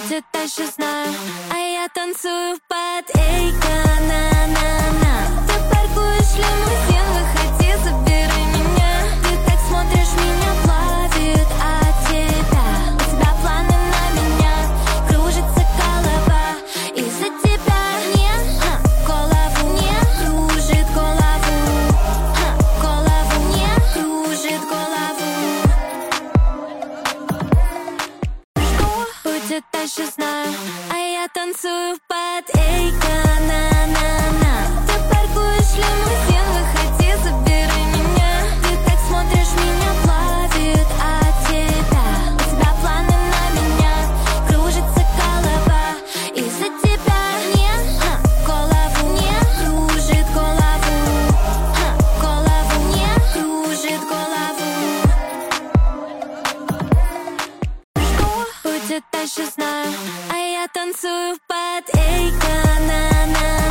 будет дальше, знаю. А я танцую под эйка-на-на-на. Ты паркуешь лимузин, выходи, забери меня. Ты так смотришь, меня плавит от тебя. У тебя планы на меня, кружится голова. Из-за тебя мне голову не кружит голову. Голову не кружит голову. Что будет дальше, знаю. А я танцую под эйка-на-на-на. Ты паркуешь лимузин, выходи, забери меня. Ты так смотришь, меня плавит от тебя. У тебя планы на меня, кружится голова. Из-за тебя мне голову не кружит голову. Голову не кружит голову. Что будет дальше, знаю. А я танцую под эйка-на-на.